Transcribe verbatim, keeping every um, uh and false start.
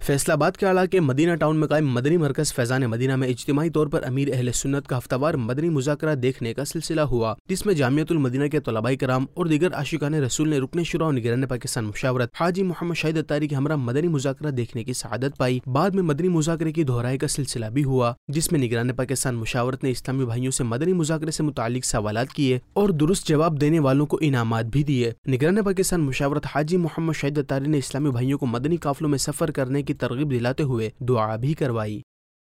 फैसलाबाद के इलाके Medina town में कायम मदनी मरकज फैजान मदीना में इज्तिमाई तौर पर अमीर अहले सुन्नत का हफ्तावार मदनी मुज़ाकरा देखने का सिलसिला हुआ, जिसमें जामियतुल मदीना के तलबाई कराम और दीगर आशिकान रसूल ने रुकने शुरा और निगरान पाकिस्तान मुशावरत हाजी मोहम्मद शाहिद अत्तारी के हमरा मदनी मुज़ाकरा देखने की सआदत पाई। बाद में मदनी मुज़ाकरे की दोहराई का सिलसिला भी हुआ, जिसमें निगरान पाकिस्तान मुशावरत ने इस्लामी भाइयों से मदनी मुज़ाकरे से मुतालिक सवालात किए और दुरुस्त जवाब देने वालों को इनामात भी दिए। निगरान पाकिस्तान मुशावरत हाजी मोहम्मद शाहिद अत्तारी ने इस्लामी भाइयों को मदनी काफिलों में सफर करने की तरगीब दिलाते हुए दुआ भी करवाई।